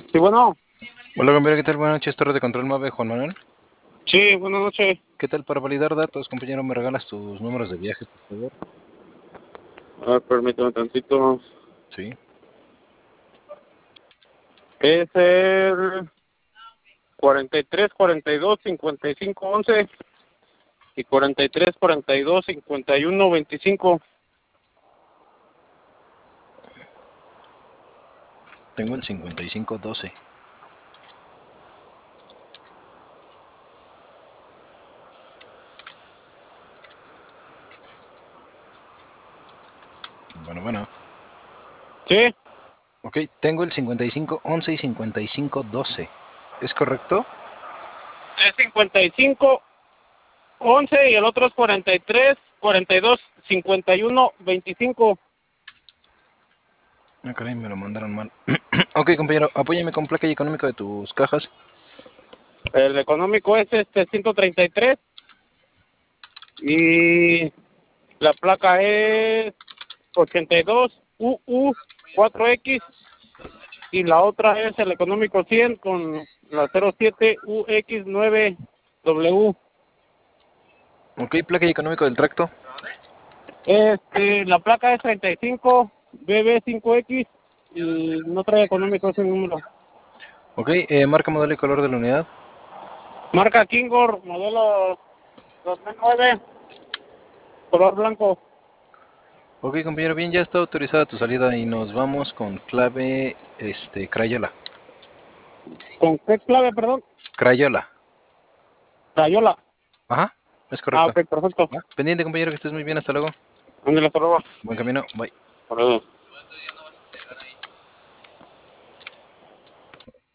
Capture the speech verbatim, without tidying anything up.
Sí, bueno. Hola, compañero, ¿qué tal? Buenas noches, Torre de Control Mave, Juan Manuel. Sí, buenas noches. ¿Qué tal? Para validar datos, compañero, ¿me regalas tus números de viaje, por favor? A ver, permítame tantito. Sí. Es el cuarenta y tres, cuarenta y dos, cincuenta y cinco, once y cuarenta y tres, cuarenta y dos, cincuenta y uno, veinticinco. Tengo el cincuenta y cinco doce. Bueno, bueno. Sí, Ok, tengo el cincuenta y cinco once y cincuenta y cinco doce. ¿Es correcto? es cincuenta y cinco, once y el otro es cuarenta y tres, cuarenta y dos, cincuenta y uno, veinticinco. Ah, caray, me lo mandaron mal. Ok, compañero, apóyame con placa y económico de tus cajas. El económico es este ciento treinta y tres y la placa es ochenta y dos U U cuatro X. Y la otra es el económico cien con la cero siete U X nueve W. Ok, placa y económico del tracto. Este, la placa es treinta y cinco B B cinco X y no trae económico ese número. Ok, eh, marca, modelo y color de la unidad. Marca Kingor, modelo dos mil nueve, color blanco. Ok, compañero, bien, ya está autorizada tu salida y nos vamos con clave, este, Crayola. ¿Con qué clave, perdón? Crayola. Crayola. Ajá, es Ah, correcto. ok, perfecto. ¿Va? Pendiente, compañero, que estés muy bien, hasta luego. Ándale, hasta luego. Buen camino, bye. Hasta luego.